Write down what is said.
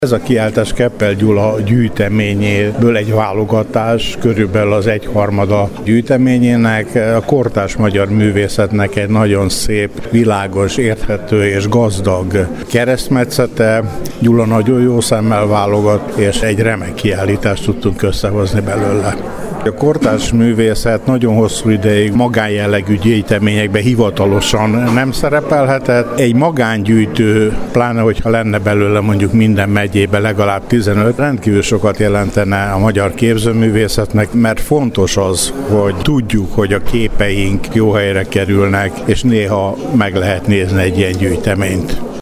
Ez a kiáltás Keppel Gyula gyűjteményéből egy válogatás, körülbelül az egyharmada gyűjteményének, a kortárs magyar művészetnek egy nagyon szép, világos, érthető és gazdag keresztmetszete. Gyula nagyon jó szemmel válogat, és egy remek kiállítást tudtunk összehozni belőle. A kortárs művészet nagyon hosszú ideig magánjellegű gyűjteményekben hivatalosan nem szerepelhetett. Egy magángyűjtő, pláne hogyha lenne belőle mondjuk minden megyében legalább 15, rendkívül sokat jelentene a magyar képzőművészetnek, mert fontos az, hogy tudjuk, hogy a képeink jó helyre kerülnek, és néha meg lehet nézni egy ilyen gyűjteményt.